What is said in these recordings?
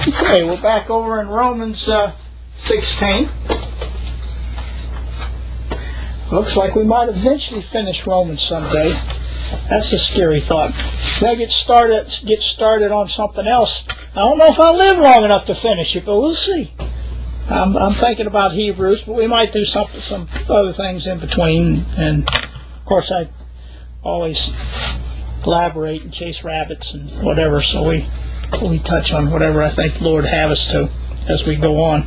Okay, we're back over in Romans 16. Looks like we might eventually finish Romans someday. That's a scary thought. Now get started on something else. I don't know if I'll live long enough to finish it, but we'll see. I'm thinking about Hebrews, but we might do some other things in between. And of course, I always elaborate and chase rabbits and whatever, so we touch on whatever I think the Lord have us to as we go on.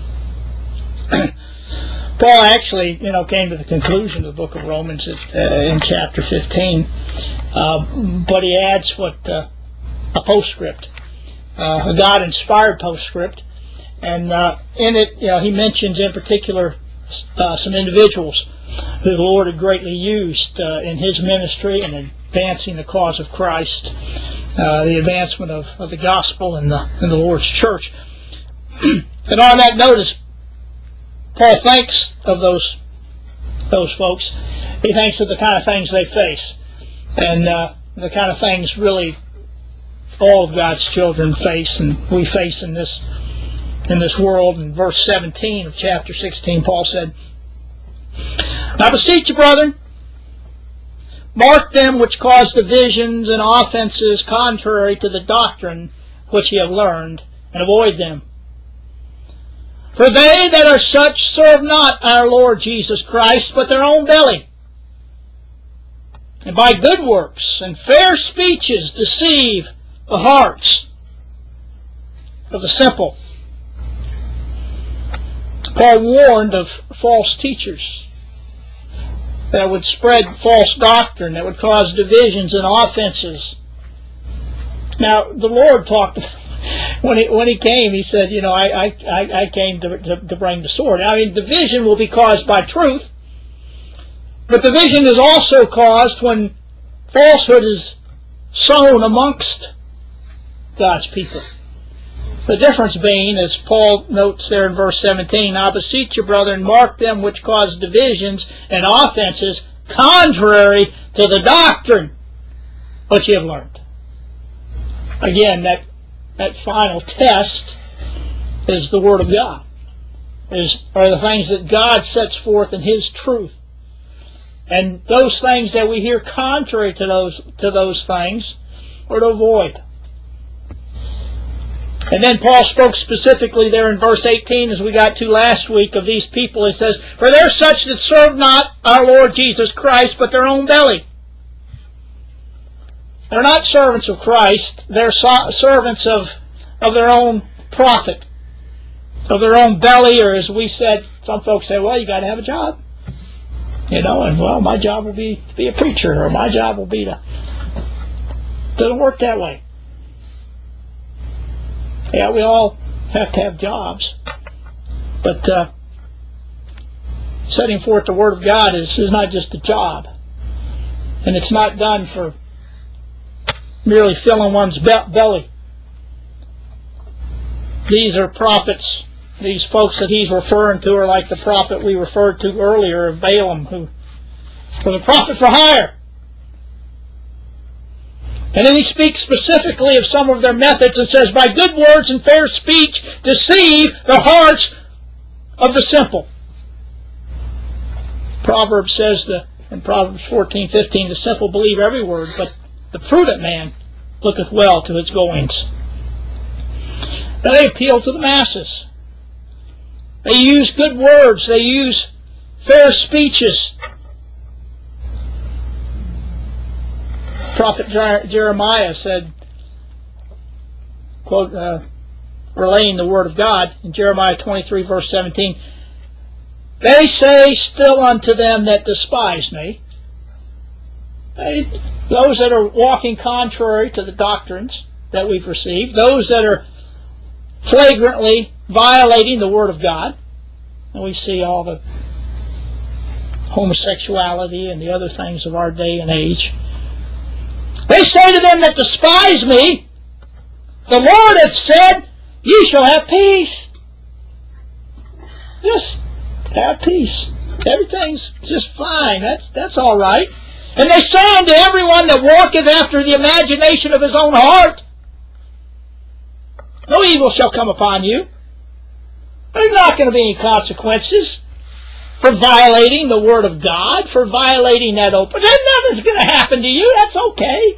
Paul actually, came to the conclusion of the book of Romans in chapter 15, but he adds a postscript, a God-inspired postscript, and in it, he mentions in particular some individuals who the Lord had greatly used in His ministry and advancing the cause of Christ, the advancement of the gospel in the Lord's church. And on that notice, Paul thinks of those folks. He thinks of the kind of things they face, and the kind of things really all of God's children face, and we face in this world. In verse 17 of chapter 16, Paul said, "I beseech you, brethren, mark them which cause divisions and offenses contrary to the doctrine which ye have learned, and avoid them. For they that are such serve not our Lord Jesus Christ, but their own belly, and by good works and fair speeches deceive the hearts of the simple." Paul warned of false teachers that would spread false doctrine, that would cause divisions and offenses. Now, the Lord talked when he came. He said, I came to bring the sword. I mean, division will be caused by truth, but division is also caused when falsehood is sown amongst God's people. The difference being, as Paul notes there in verse 17, "I beseech you, brethren, mark them which cause divisions and offenses contrary to the doctrine which ye have learned." Again, that final test is the Word of God, are the things that God sets forth in His truth. And those things that we hear contrary to those things are to avoid. And then Paul spoke specifically there in verse 18, as we got to last week, of these people. He says, "For there are such that serve not our Lord Jesus Christ, but their own belly." They're not servants of Christ. They're servants of their own profit, of their own belly, or as we said, some folks say, well, you got to have a job. And well, my job will be to be a preacher, or my job will be to... It doesn't work that way. Yeah, we all have to have jobs, but setting forth the Word of God is not just a job, and it's not done for merely filling one's belly. These are prophets. These folks that he's referring to are like the prophet we referred to earlier of Balaam, who was a prophet for hire. And then he speaks specifically of some of their methods and says, "By good words and fair speech deceive the hearts of the simple." Proverbs says in Proverbs 14:15, "The simple believe every word, but the prudent man looketh well to his goings." Now they appeal to the masses. They use good words. They use fair speeches. Prophet Jeremiah said, quote, relaying the Word of God in Jeremiah 23, verse 17, "They say still unto them that despise me," those that are walking contrary to the doctrines that we've received, those that are flagrantly violating the Word of God, and we see all the homosexuality and the other things of our day and age. "They say to them that despise me, the Lord hath said, ye shall have peace." Just have peace. Everything's just fine. That's all right. "And they say unto everyone that walketh after the imagination of his own heart, No evil shall come upon you. There's not going to be any consequences for violating the Word of God, for violating that open. Nothing's going to happen to you. That's okay.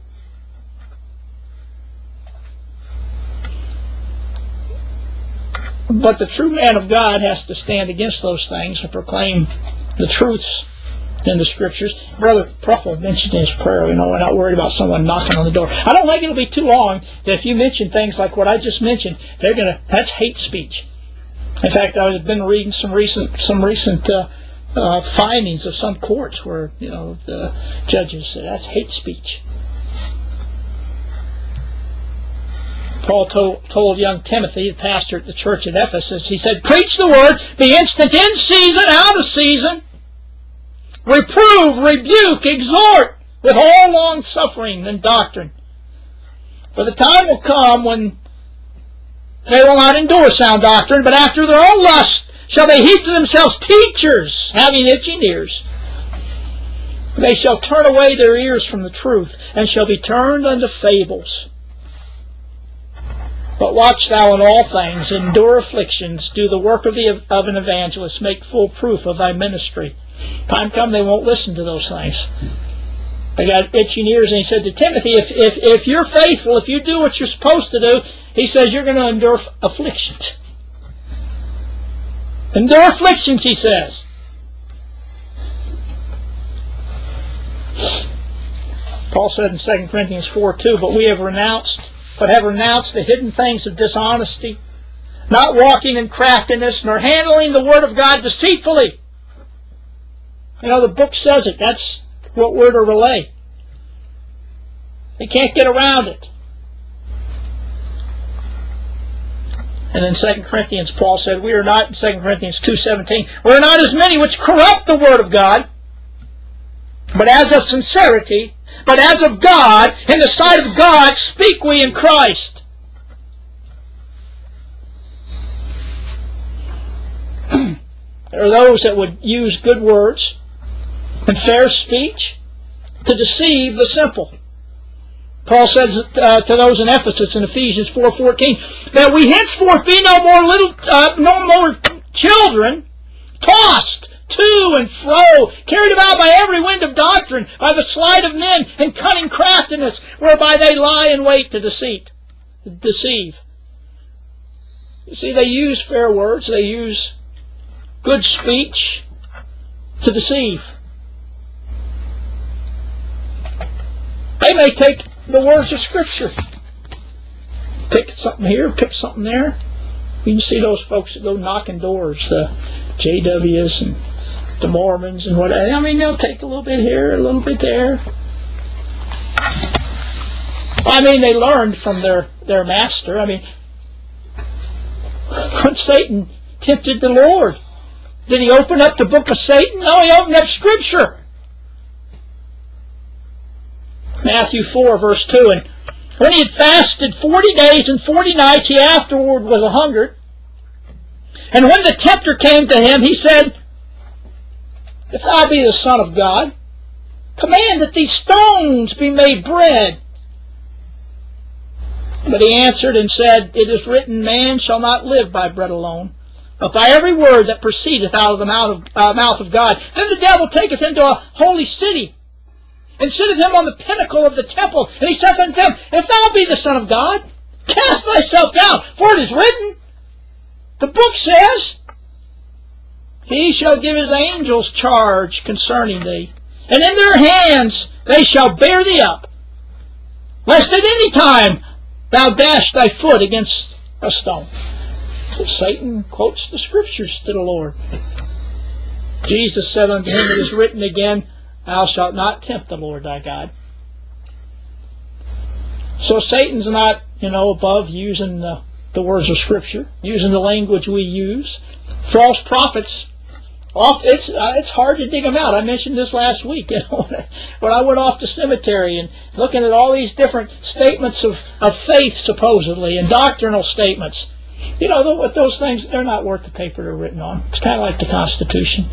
But the true man of God has to stand against those things and proclaim the truths in the Scriptures. Brother Pruffle mentioned in his prayer, we're not worried about someone knocking on the door. I don't think it'll be too long that if you mention things like what I just mentioned, that's hate speech. In fact, I've been reading some recent findings of some courts where the judges said that's hate speech. Paul told young Timothy, the pastor at the church at Ephesus, he said, "Preach the word, be instant in season, out of season. Reprove, rebuke, exhort with all long suffering and doctrine. For the time will come when they will not endure sound doctrine, but after their own lust shall they heap to themselves teachers, having itching ears. They shall turn away their ears from the truth, and shall be turned unto fables. But watch thou in all things, endure afflictions, do the work of an evangelist, make full proof of thy ministry." Time come they won't listen to those things. They got itching ears, and he said to Timothy, if you're faithful, if you do what you're supposed to do, he says you're going to endure afflictions. Endure afflictions, he says. Paul said in 2 Corinthians 4:2, but have renounced the hidden things of dishonesty, not walking in craftiness, nor handling the word of God deceitfully. The book says it. That's what we're to relay. They can't get around it. And in 2 Corinthians, Paul said, we are not, in 2 Corinthians 2:17, we are not as many which corrupt the word of God, but as of sincerity, but as of God, in the sight of God, speak we in Christ. There are those that would use good words and fair speech to deceive the simple. Paul says to those in Ephesus in Ephesians 4:14 that we henceforth be no more children, tossed to and fro, carried about by every wind of doctrine, by the sleight of men and cunning craftiness, whereby they lie in wait to deceive. You see, they use fair words, they use good speech to deceive. They may take the words of Scripture, pick something here, pick something there. You can see those folks that go knocking doors, the JWs and the Mormons and whatever. They'll take a little bit here, a little bit there. They learned from their master. When Satan tempted the Lord, did he open up the book of Satan? No, he opened up Scripture. Matthew 4, verse 2, and when he had fasted 40 days and 40 nights, he afterward was a-hungered. And when the tempter came to him, he said, if thou be the Son of God, command that these stones be made bread. But he answered and said, it is written, man shall not live by bread alone, but by every word that proceedeth out of the mouth of God. Then the devil taketh him to a holy city, and sitteth him on the pinnacle of the temple. And he saith unto him, if thou be the Son of God, cast thyself down, for it is written, the book says, he shall give his angels charge concerning thee, and in their hands they shall bear thee up, lest at any time thou dash thy foot against a stone. So Satan quotes the Scriptures to the Lord. Jesus said unto him, it is written again, thou shalt not tempt the Lord thy God. So Satan's not, above using the words of Scripture, using the language we use. False prophets, it's hard to dig them out. I mentioned this last week. When I went off the cemetery and looking at all these different statements of faith, supposedly, and doctrinal statements. What those things, they're not worth the paper they're written on. It's kind of like the Constitution.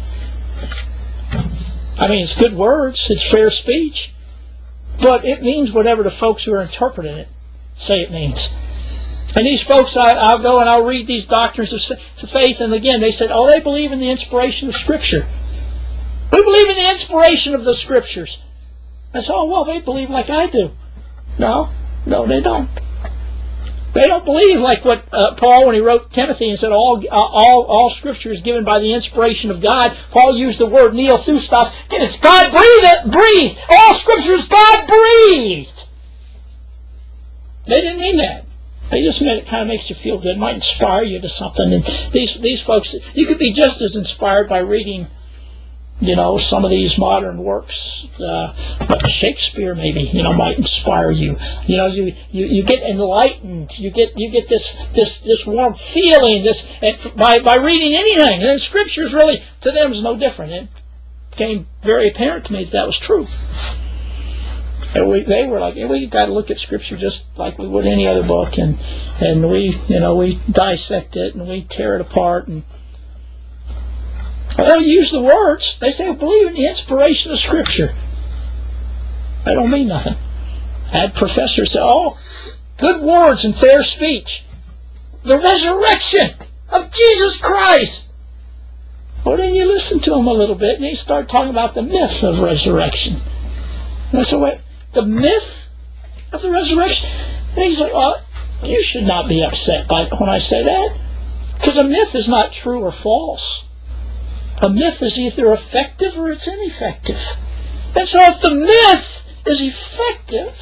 It's good words, it's fair speech, but it means whatever the folks who are interpreting it say it means. And these folks, I'll go and I'll read these doctrines of faith, and again, they said, oh, they believe in the inspiration of Scripture. We believe in the inspiration of the Scriptures. I said, oh, well, they believe like I do. No, they don't. They don't believe like what Paul, when he wrote Timothy and said all Scripture is given by the inspiration of God. Paul used the word neothustos. It's God breathed. All Scripture is God breathed. They didn't mean that. They just meant it kind of makes you feel good. It might inspire you to something. And these folks, you could be just as inspired by reading, some of these modern works. But Shakespeare maybe, might inspire you. You get enlightened. You get this warm feeling. By reading anything. And Scripture's really, to them, is no different. It became very apparent to me that was true. And they were like, we got to look at Scripture just like we would any other book, and we dissect it and we tear it apart, and they'll use the words. They say, believe in the inspiration of Scripture. That don't mean nothing. I had professors say, good words and fair speech. The resurrection of Jesus Christ. Well, then you listen to them a little bit, and they start talking about the myth of resurrection. And I said, wait. The myth of the resurrection? And he's like, you should not be upset when I say that. Because a myth is not true or false. A myth is either effective or it's ineffective. And so if the myth is effective,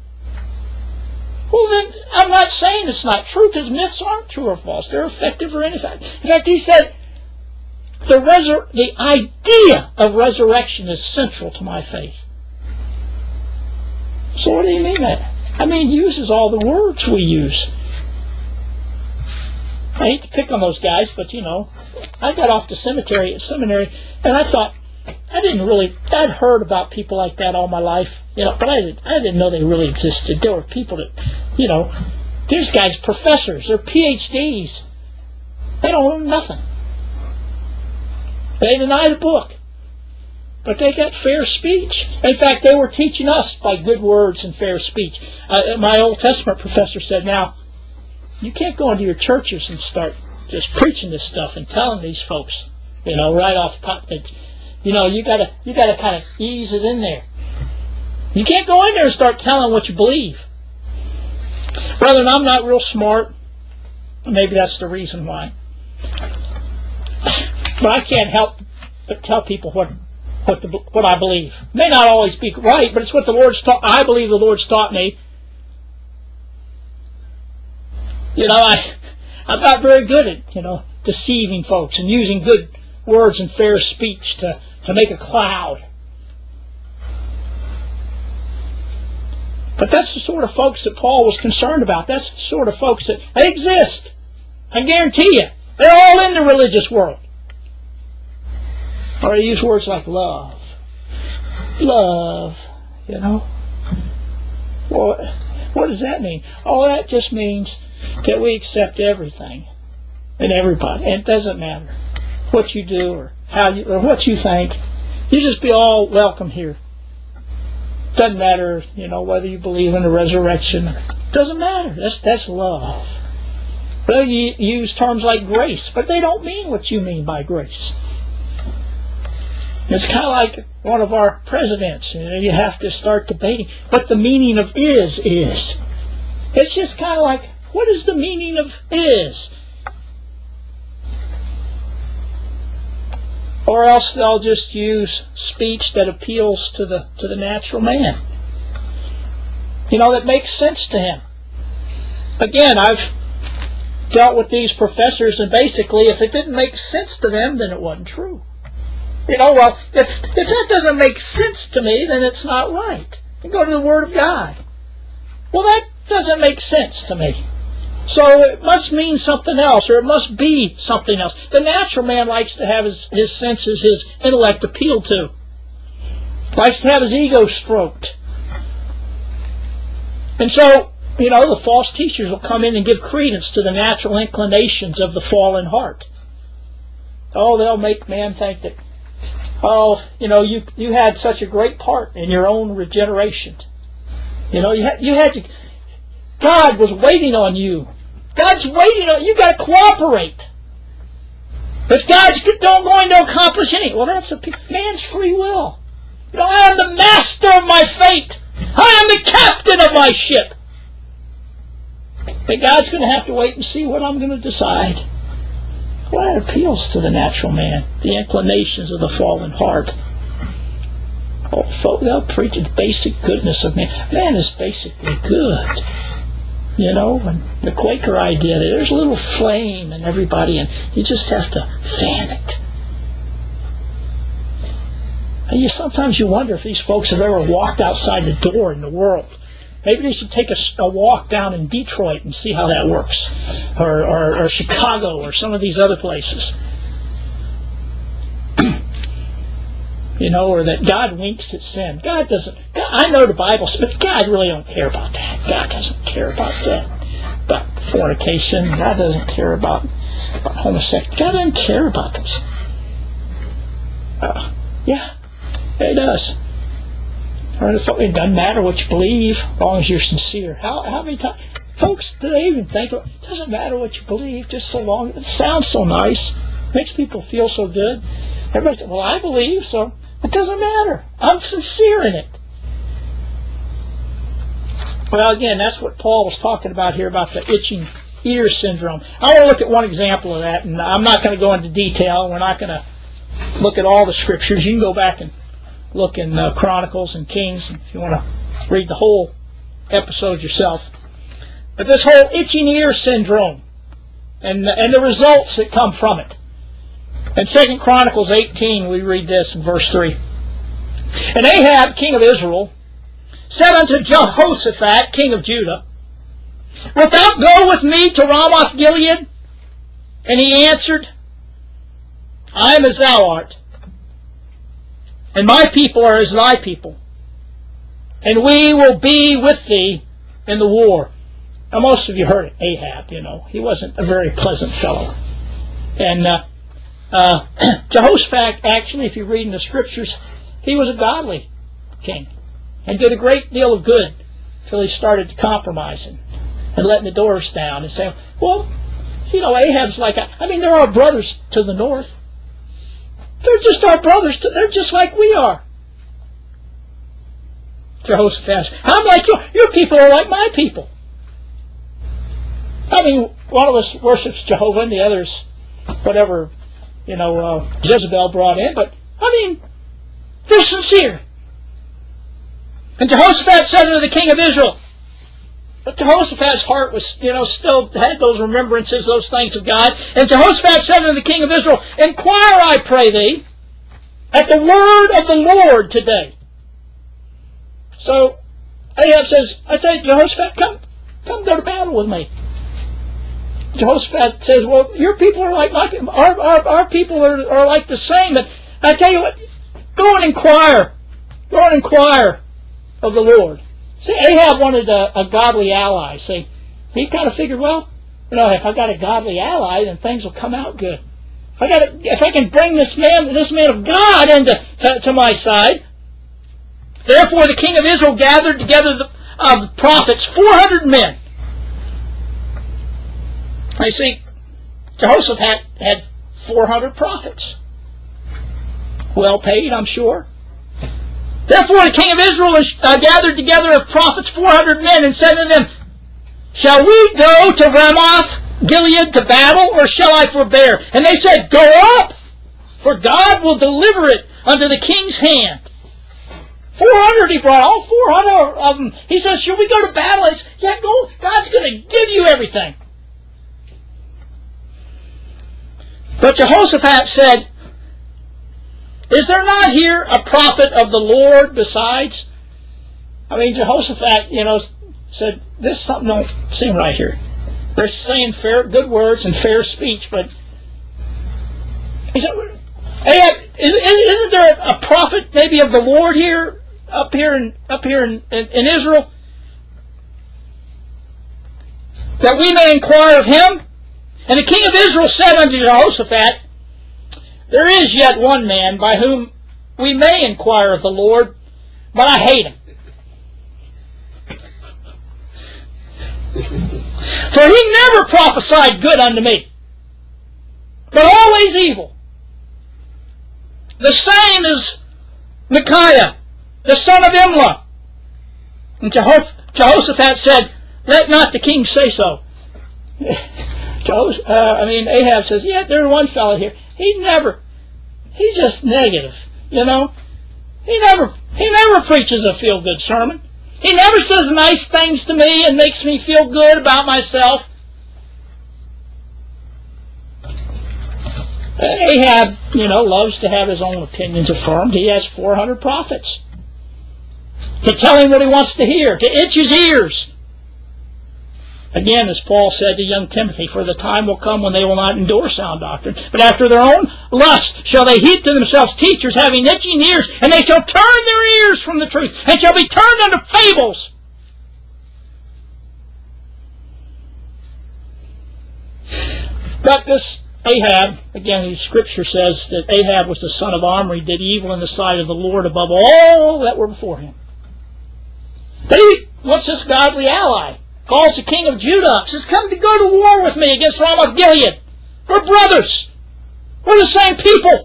well then, I'm not saying it's not true, because myths aren't true or false. They're effective or ineffective. In fact, he said, the idea of resurrection is central to my faith. So what do you mean that? I mean, he uses all the words we use. I hate to pick on those guys, but I got off to seminary, and I thought, I'd heard about people like that all my life, but I didn't know they really existed. There were people that, these guys, professors, they're PhDs. They don't know nothing. They deny the book. But they got fair speech. In fact, they were teaching us by good words and fair speech. My Old Testament professor said, now, you can't go into your churches and start just preaching this stuff and telling these folks, right off the top, that, you gotta kind of ease it in there. You can't go in there and start telling what you believe. Brethren, I'm not real smart. Maybe that's the reason why. But I can't help but tell people what I believe. It may not always be right, but it's what the Lord's taught. I believe the Lord's taught me. I'm not very good at, deceiving folks and using good words and fair speech to make a cloud. But that's the sort of folks that Paul was concerned about. That's the sort of folks that, they exist. I guarantee you. They're all in the religious world. Or they use words like love. Love, Well, what does that mean? Oh, that just means that we accept everything and everybody. And it doesn't matter what you do or or what you think. You just be all welcome here. Doesn't matter, whether you believe in the resurrection. Doesn't matter. That's love. Well, you use terms like grace, but they don't mean what you mean by grace. It's kind of like one of our presidents. You have to start debating what the meaning of is. It's just kind of like, what is the meaning of is? Or else they'll just use speech that appeals to the natural man. That makes sense to him. Again, I've dealt with these professors, and basically, if it didn't make sense to them, then it wasn't true. Well, if that doesn't make sense to me, then it's not right. You go to the Word of God. Well, that doesn't make sense to me. So it must mean something else, or it must be something else. The natural man likes to have his senses, his intellect appealed to. Likes to have his ego stroked. And so, the false teachers will come in and give credence to the natural inclinations of the fallen heart. Oh, they'll make man think that, you had such a great part in your own regeneration. You had to, God was waiting on you God's waiting on you. You've got to cooperate. If God's not going to accomplish anything, well, that's man's free will. I am the master of my fate. I am the captain of my ship. But God's going to have to wait and see what I'm going to decide. Well, that appeals to the natural man, the inclinations of the fallen heart. Oh, folks, they'll preach the basic goodness of man. Man is basically good. And the Quaker idea, there's a little flame in everybody, and you just have to fan it. And sometimes you wonder if these folks have ever walked outside the door in the world. Maybe they should take a walk down in Detroit and see how that works, or Chicago, or some of these other places. Or that God winks at sin. God doesn't. I know the Bible, but God really don't care about that. God doesn't care about that. About fornication. God doesn't care about homosexuality. God doesn't care about those. Yeah, He does. It doesn't matter what you believe, as long as you're sincere. How many times, folks, do they even think it doesn't matter what you believe, just so long it sounds so nice, makes people feel so good. Everybody says, well, I believe, so it doesn't matter. I'm sincere in it. Well, again, that's what Paul was talking about here, about the itching ear syndrome. I want to look at one example of that, and I'm not going to go into detail. We're not going to look at all the scriptures. You can go back and look in Chronicles and Kings if you want to read the whole episode yourself. But this whole itching ear syndrome and the results that come from it. In 2 Chronicles 18, we read this in verse 3. And Ahab, king of Israel, said unto Jehoshaphat, king of Judah, Wilt thou go with me to Ramoth Gilead? And he answered, I am as thou art, and my people are as thy people, and we will be with thee in the war. Now, most of you heard Ahab, he wasn't a very pleasant fellow. And Jehoshaphat, actually, if you read in the scriptures, he was a godly king and did a great deal of good until he started to compromising and letting the doors down and saying, well, Ahab's like, they're our brothers to the north. They're just our brothers. They're just like we are. Jehoshaphat says, I'm like you. Your people are like my people. One of us worships Jehovah and the others, whatever, Jezebel brought in. But, they're sincere. And Jehoshaphat said unto the king of Israel, but Jehoshaphat's heart was, still had those remembrances, those things of God. And Jehoshaphat said unto the king of Israel, Inquire, I pray thee, at the word of the Lord today. So Ahab says, I tell you, Jehoshaphat, come go to battle with me. Jehoshaphat says, well, your people are like my people. Our people are like the same. But I tell you what, go and inquire. Go and inquire of the Lord. See, Ahab wanted a godly ally. See, he kind of figured, well, if I got a godly ally, then things will come out good. If I can bring this man of God into my side. Therefore, the king of Israel gathered together the prophets, 400 men. I see, Jehoshaphat had 400 prophets. Well paid, I'm sure. Therefore the king of Israel gathered together of prophets 400 men and said to them, Shall we go to Ramoth Gilead to battle, or shall I forbear? And they said, Go up, for God will deliver it unto the king's hand. 400 he brought, all 400 of them. He says, Shall we go to battle? I said, yeah, go. God's going to give you everything. But Jehoshaphat said, Is there not here a prophet of the Lord besides? Jehoshaphat, said, this something don't seem right here. They're saying good words and fair speech, but he said, isn't there a prophet maybe of the Lord here, up here in Israel, that we may inquire of him? And the king of Israel said unto Jehoshaphat, There is yet one man by whom we may inquire of the Lord, but I hate him. For he never prophesied good unto me, but always evil. The same as Micaiah, the son of Imlah. And Jehoshaphat said, let not the king say so. Ahab says, yeah, there's one fellow here. He's just negative, you know. He never preaches a feel-good sermon. He never says nice things to me and makes me feel good about myself. Ahab, loves to have his own opinions affirmed. He has 400 prophets to tell him what he wants to hear, to itch his ears. Again, as Paul said to young Timothy, for the time will come when they will not endure sound doctrine, but after their own lust shall they heap to themselves teachers having itching ears, and they shall turn their ears from the truth, and shall be turned unto fables. But this Ahab, again, the scripture says that Ahab was the son of Omri, did evil in the sight of the Lord above all that were before him. But he wants this godly ally. Calls the king of Judah up, says, come to go to war with me against Ramoth Gilead. We're brothers. We're the same people.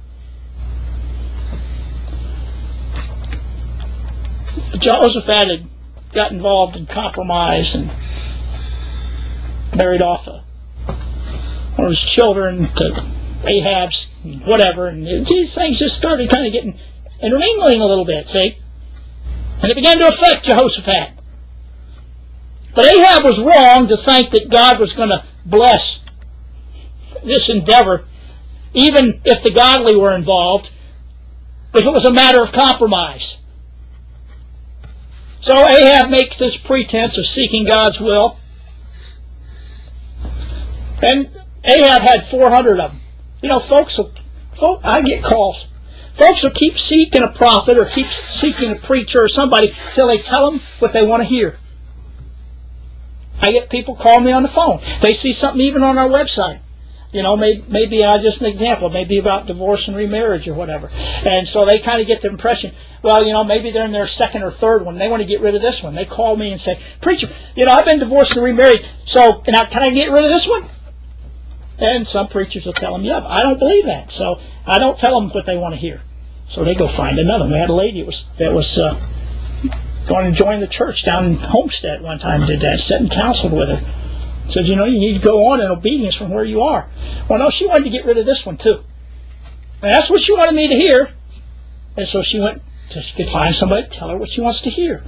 Jehoshaphat had got involved in compromise and married off one of his children to Ahab's, whatever, and these things just started kind of getting intermingling a little bit, see? And it began to affect Jehoshaphat. But Ahab was wrong to think that God was going to bless this endeavor, even if the godly were involved, if it was a matter of compromise. So Ahab makes this pretense of seeking God's will. And Ahab had 400 of them. I get calls. Folks will keep seeking a prophet or keep seeking a preacher or somebody till they tell them what they want to hear. I get people call me on the phone. They see something even on our website. Maybe just an example, maybe about divorce and remarriage or whatever. And so they kind of get the impression, well, maybe they're in their second or third one. They want to get rid of this one. They call me and say, preacher, I've been divorced and remarried, so can I get rid of this one? And some preachers will tell them, yeah, I don't believe that. So I don't tell them what they want to hear. So they go find another one. We had a lady that was going to join the church down in Homestead one time, did that, sat and counseled with her. Said, you need to go on in obedience from where you are. Well, no, she wanted to get rid of this one too. And that's what she wanted me to hear. And so she went to find somebody to tell her what she wants to hear.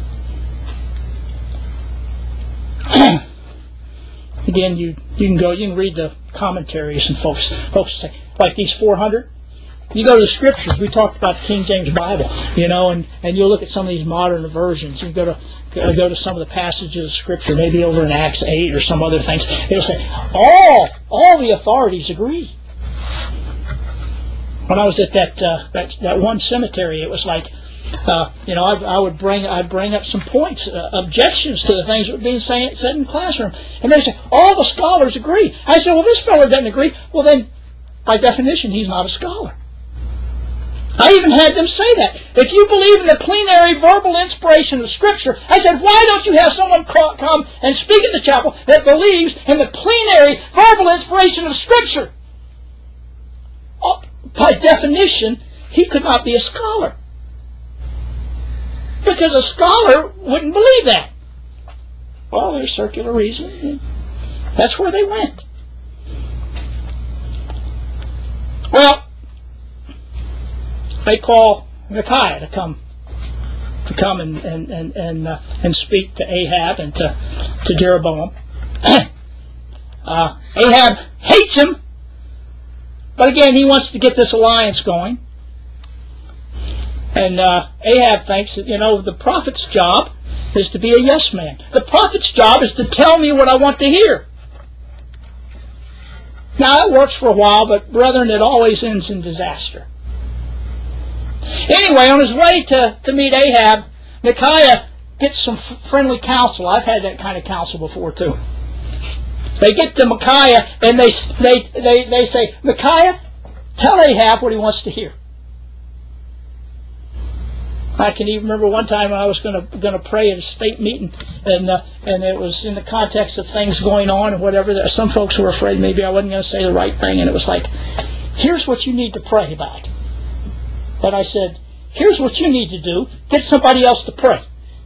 Again, you can read the commentaries, and folks say, like these 400. You go to the scriptures. We talked about the King James Bible, and you'll look at some of these modern versions. You go to some of the passages of scripture, maybe over in Acts 8 or some other things. It'll say all the authorities agree. When I was at that one cemetery, it was like, I'd bring up some points, objections to the things that were being said in the classroom, and they say all the scholars agree. I said, well, this fellow doesn't agree. Well, then, by definition, he's not a scholar. I even had them say that. If you believe in the plenary verbal inspiration of Scripture, I said, why don't you have someone come and speak in the chapel that believes in the plenary verbal inspiration of Scripture? By definition, he could not be a scholar. Because a scholar wouldn't believe that. Well, there's circular reasoning. That's where they went. Well, they call Micaiah to come and speak to Ahab and to Jeroboam. Ahab hates him, but again, he wants to get this alliance going. And Ahab thinks that, the prophet's job is to be a yes man. The prophet's job is to tell me what I want to hear. Now, that works for a while, but brethren, it always ends in disaster. Anyway, on his way to meet Ahab, Micaiah gets some friendly counsel. I've had that kind of counsel before, too. They get to Micaiah, and they say, Micaiah, tell Ahab what he wants to hear. I can even remember one time I was going to pray at a state meeting, and it was in the context of things going on and whatever. Some folks were afraid maybe I wasn't going to say the right thing, and it was like, here's what you need to pray about. And I said, here's what you need to do. Get somebody else to pray.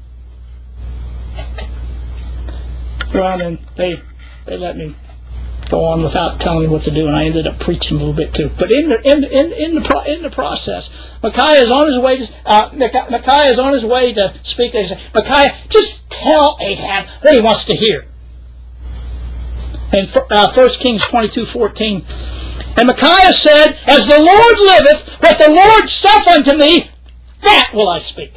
Well, and they let me go on without telling me what to do, and I ended up preaching a little bit too. But in the process, Micaiah is on his way to Micaiah is on his way to speak. They say, Micaiah, just tell Ahab what he wants to hear. In 1 Kings 22:14, and Micaiah said, as the Lord liveth, what the Lord saith unto me, that will I speak.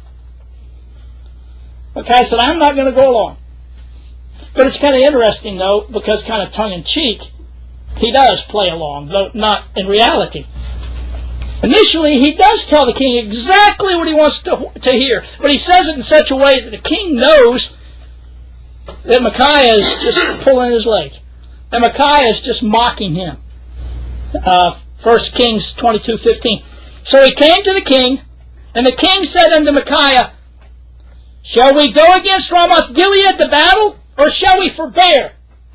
Micaiah said, I'm not going to go along. But it's kind of interesting, though, because kind of tongue-in-cheek, he does play along, though not in reality. Initially, he does tell the king exactly what he wants to hear, but he says it in such a way that the king knows that Micaiah is just pulling his leg, and Micaiah is just mocking him. 1 Kings 22:15. So he came to the king, and the king said unto Micaiah, shall we go against Ramoth Gilead to battle, or shall we forbear?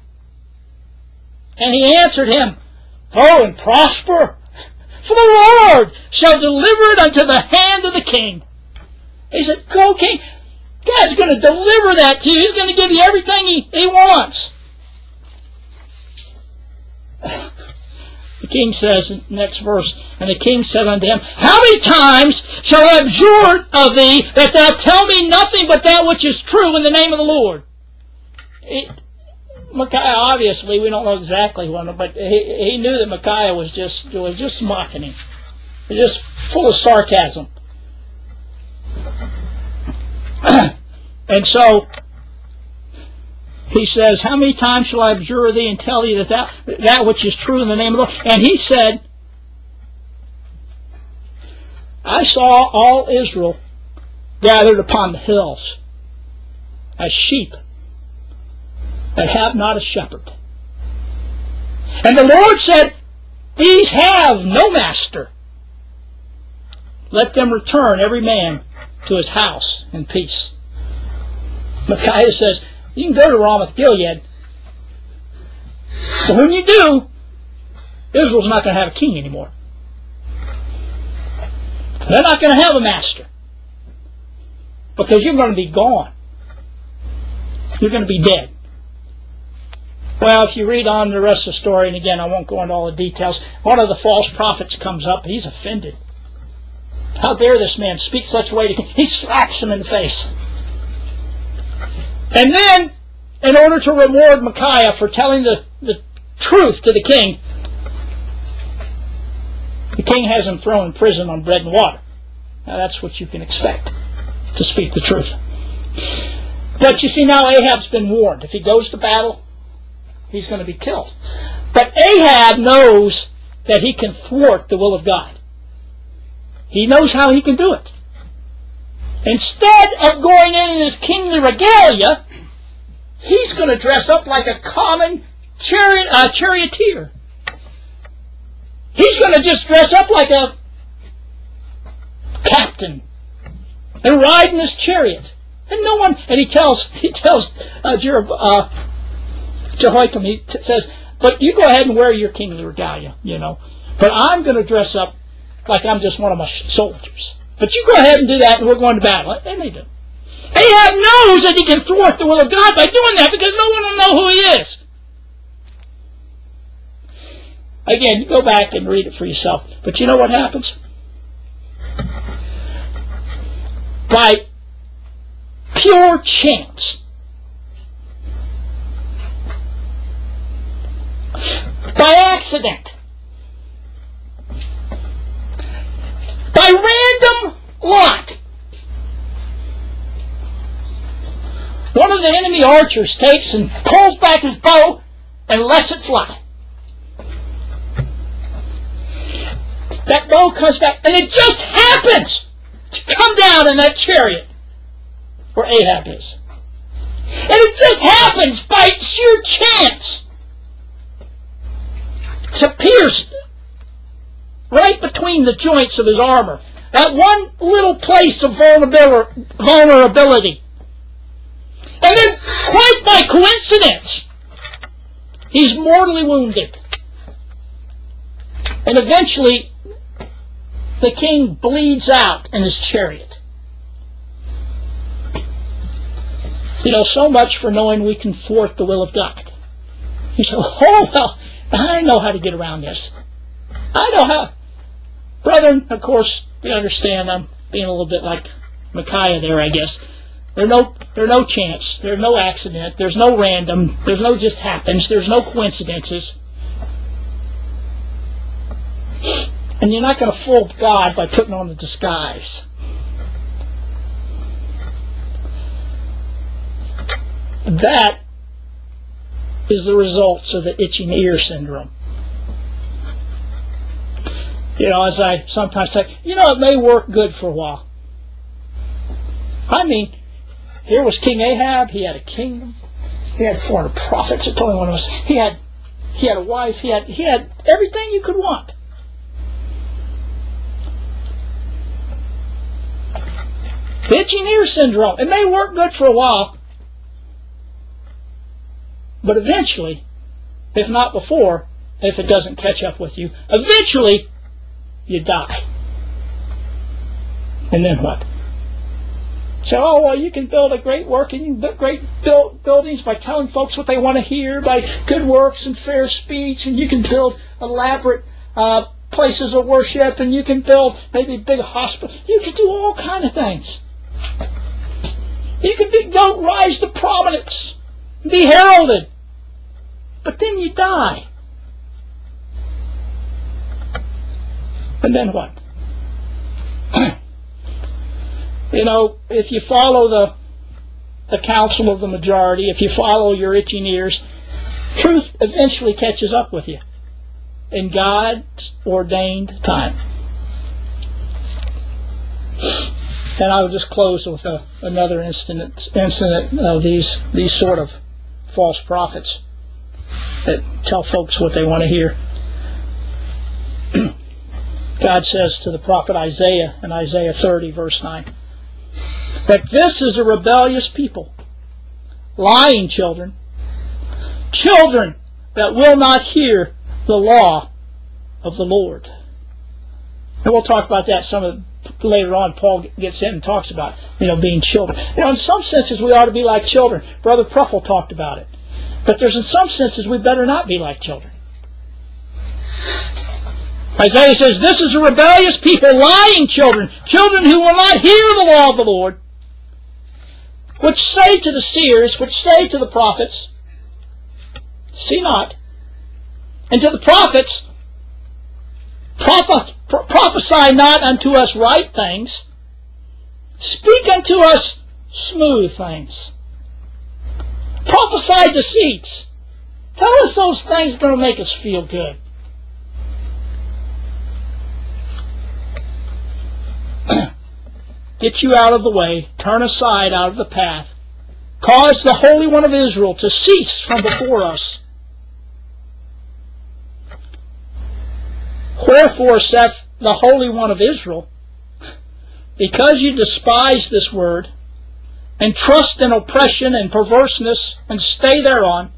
And he answered him, go and prosper, for the Lord shall deliver it unto the hand of the king. He said, go, king. God's going to deliver that to you. He's going to give you everything he wants. The king says in the next verse, and the king said unto him, how many times shall I abjure of thee, that thou tell me nothing but that which is true in the name of the Lord? Micaiah, obviously, we don't know exactly when, but he knew that Micaiah was just mocking him. He was just full of sarcasm. And so he says, how many times shall I abjure thee and tell thee that which is true in the name of the Lord? And he said, I saw all Israel gathered upon the hills as sheep that have not a shepherd. And the Lord said, these have no master. Let them return every man to his house in peace. Micaiah says, you can go to Ramoth Gilead, but when you do, Israel's not going to have a king anymore. They're not going to have a master, because you're going to be gone. You're going to be dead. Well, if you read on the rest of the story, and again, I won't go into all the details, one of the false prophets comes up, he's offended. How dare this man speak such a way to king? He slaps him in the face. And then, in order to reward Micaiah for telling the truth to the king has him thrown in prison on bread and water. Now that's what you can expect, to speak the truth. But you see, now Ahab's been warned. If he goes to battle, he's going to be killed. But Ahab knows that he can thwart the will of God. He knows how he can do it. Instead of going in his kingly regalia, he's going to dress up like a common charioteer. He's going to just dress up like a captain and ride in his chariot. And no one, and he tells Jehoiakim, he says, but you go ahead and wear your kingly regalia, but I'm going to dress up like I'm just one of my soldiers. But you go ahead and do that, and we're going to battle. And they do. Ahab knows that he can thwart the will of God by doing that, because no one will know who he is. Again, you go back and read it for yourself. But you know what happens? By pure chance, by accident, by random lot, one of the enemy archers takes and pulls back his bow and lets it fly. That bow comes back, and it just happens to come down in that chariot where Ahab is. And it just happens by sheer chance to pierce right between the joints of his armor that one little place of vulnerability. And then, quite by coincidence, he's mortally wounded. And eventually, the king bleeds out in his chariot. You know, so much for knowing we can thwart the will of God. He said, oh, well, I know how to get around this. I know how. Brethren, of course, you understand I'm being a little bit like Micaiah there, I guess. There's no chance. There's no accident. There's no random. There's no just happens. There's no coincidences. And you're not going to fool God by putting on the disguise. That is the results of the itching ear syndrome. You know, as I sometimes say, you know, it may work good for a while. I mean, here was King Ahab. He had a kingdom. He had 400 prophets. It's only one of us. He had a wife. He had everything you could want. The itching ear syndrome. It may work good for a while, but eventually, if not before, if it doesn't catch up with you, eventually you die. And then what? So, oh, well, you can build a great work and you can build great buildings by telling folks what they want to hear, by good works and fair speech, and you can build elaborate places of worship, and you can build maybe big hospitals. You can do all kinds of things. You can rise to prominence, be heralded, but then you die. And then what? You know, if you follow the counsel of the majority, if you follow your itching ears, truth eventually catches up with you in God's ordained time. And I will just close with another incident of these sort of false prophets that tell folks what they want to hear. God says to the prophet Isaiah in Isaiah 30, verse 9, that this is a rebellious people, lying children that will not hear the law of the Lord. And we'll talk about that later on. Paul gets in and talks about, being children. In some senses we ought to be like children. Brother Pruffle talked about it. But there's in some senses we better not be like children. Isaiah says, this is a rebellious people, lying children who will not hear the law of the Lord, which say to the seers, which say to the prophets, see not, and to the prophets, prophesy not unto us right things, speak unto us smooth things, prophesy deceits, tell us those things that are going to make us feel good. Get you out of the way, turn aside out of the path, cause the Holy One of Israel to cease from before us. Wherefore saith the Holy One of Israel, because you despise this word, and trust in oppression and perverseness, and stay thereon,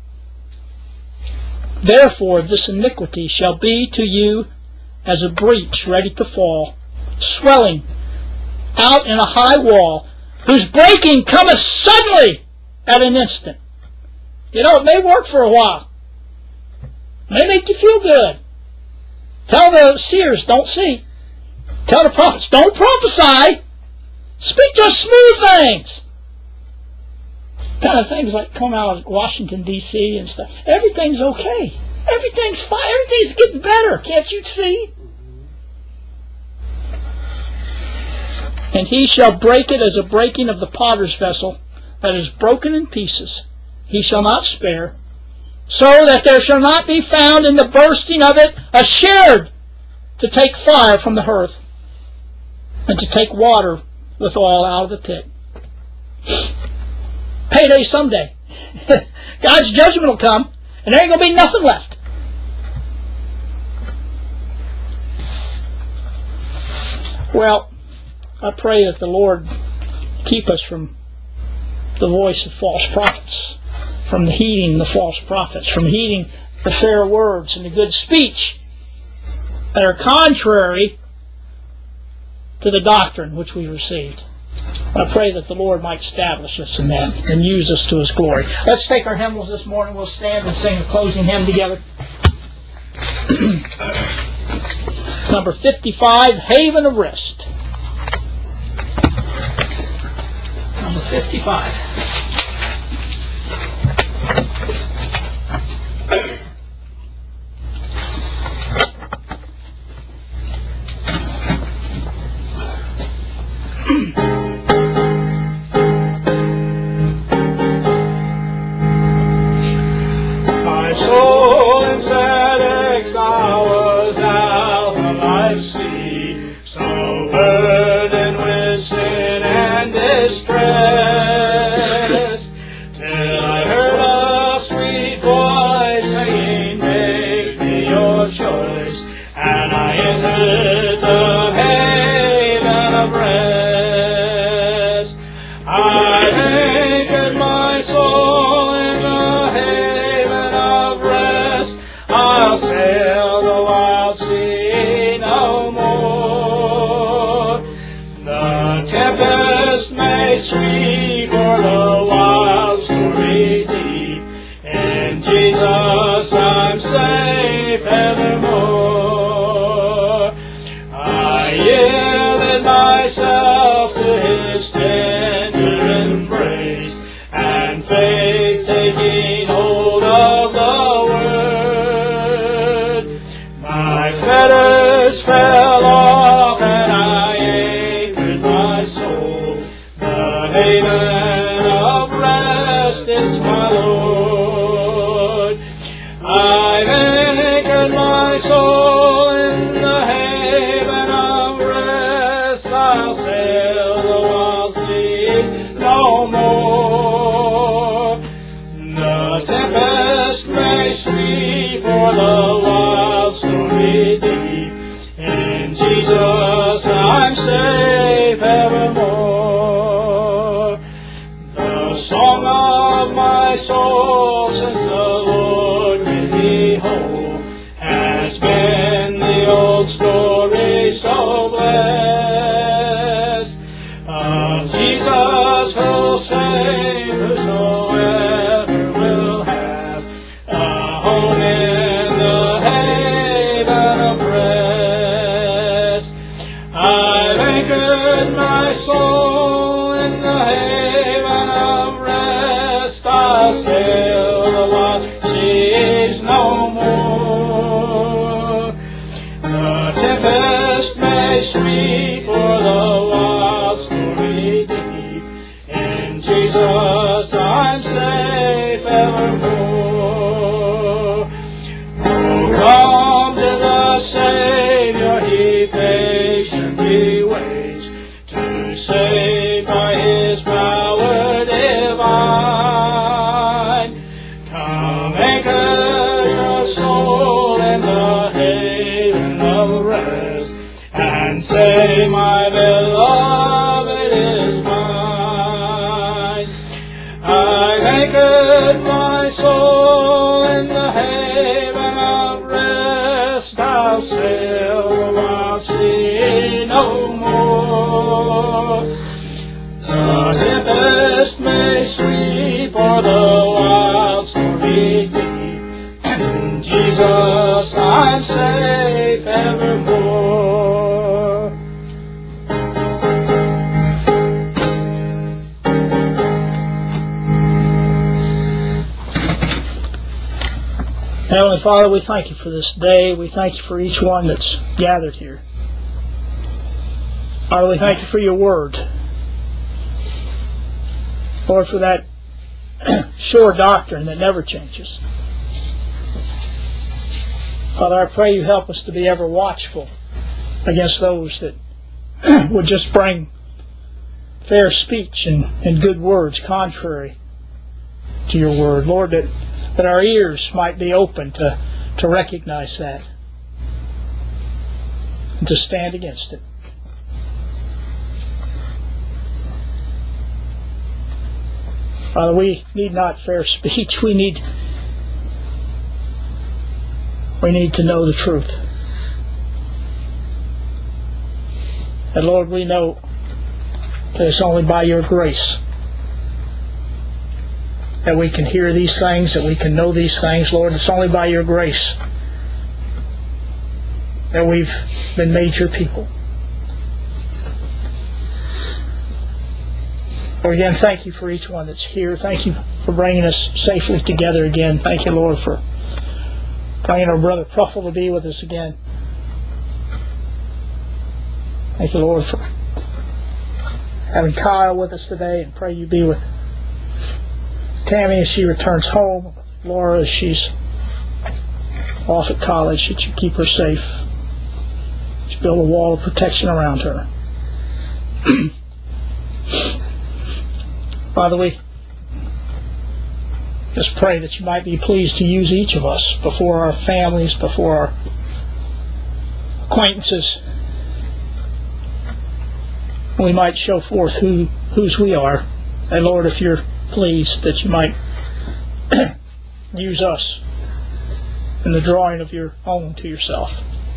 therefore this iniquity shall be to you as a breach ready to fall, swelling out in a high wall, whose breaking cometh suddenly at an instant. It may work for a while. It may make you feel good. Tell the seers, don't see. Tell the prophets, don't prophesy. Speak just smooth things. Kind of things like come out of Washington, D.C. and stuff. Everything's okay. Everything's fine. Everything's getting better. Can't you see? And he shall break it as a breaking of the potter's vessel that is broken in pieces. He shall not spare, so that there shall not be found in the bursting of it a sherd to take fire from the hearth, and to take water withal out of the pit. Payday someday. God's judgment will come, and there ain't going to be nothing left. Well, I pray that the Lord keep us from the voice of false prophets, from heeding the false prophets, from heeding the fair words and the good speech that are contrary to the doctrine which we received. I pray that the Lord might establish us in that and use us to His glory. Let's take our hymnals this morning. We'll stand and sing the closing hymn together. Number 55, Haven of Rest. Number 55. My soul in sad exile was out on life's sea, so burdened with sin and distress, till I heard a sweet voice saying, make me your choice, and I entered the haven of rest. I anchored my soul in the haven of rest. I'll sail the wild sea no more. The tempest may sweep o'er the wild stormy deep. In Jesus I'm safe evermore. I yielded myself to His tender embrace, and faith taking hold of the Word, my fetters fell off and I anchored my soul. The haven of rest is my Lord. I've anchored my soul in the haven of rest. I'll sail the wild sea no more. The tempest may sweep o'er the wild stormy deep. In Jesus I'm safe evermore. The song of my soul since the Lord made me whole has been the old story so blessed, of Jesus who'll save whosoever will have a home in the haven of rest. I've anchored my soul in the haven of rest. I'll sail the wild seas no more. The tempest may sweep o'er the wild stormy deep. In Jesus I'm safe evermore. Oh, come to the Savior, He patiently waits to save by His power divine. Come anchor your soul in the haven of rest, and say, my beloved is mine. I've anchored my soul in the haven of rest. I'll sail the wild sea no more. The tempest may sweep o'er the wild stormy deep. In Jesus I'm safe evermore. Heavenly Father, we thank You for this day. We thank You for each one that's gathered here. Father, we thank You for Your word. Lord, for that sure doctrine that never changes. Father, I pray You help us to be ever watchful against those that would just bring fair speech and good words contrary to Your word. Lord, that our ears might be open to recognize that and to stand against it. Father, we need not fair speech. We need to know the truth. And Lord, we know that it's only by your grace that we can hear these things, that we can know these things. Lord, it's only by your grace that we've been made your people. Lord, again, thank you for each one that's here. Thank you for bringing us safely together again. Thank you, Lord, for bringing our brother Pruffle to be with us again. Thank you, Lord, for having Kyle with us today, and pray you be with Tammy as she returns home, Laura as she's off at college, that you keep her safe. That you build a wall of protection around her. Father, we just pray that you might be pleased to use each of us before our families, before our acquaintances. We might show forth whose we are. And Lord, if you're pleased, that you might use us in the drawing of your own to yourself.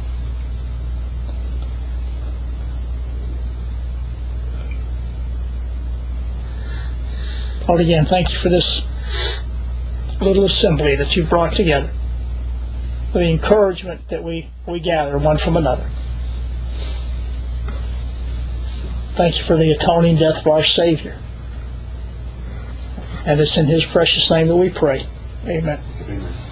Lord, again, thank you for this little assembly that you've brought together, for the encouragement that we gather one from another. Thank you for the atoning death of our Savior. And it's in his precious name that we pray. Amen. Amen.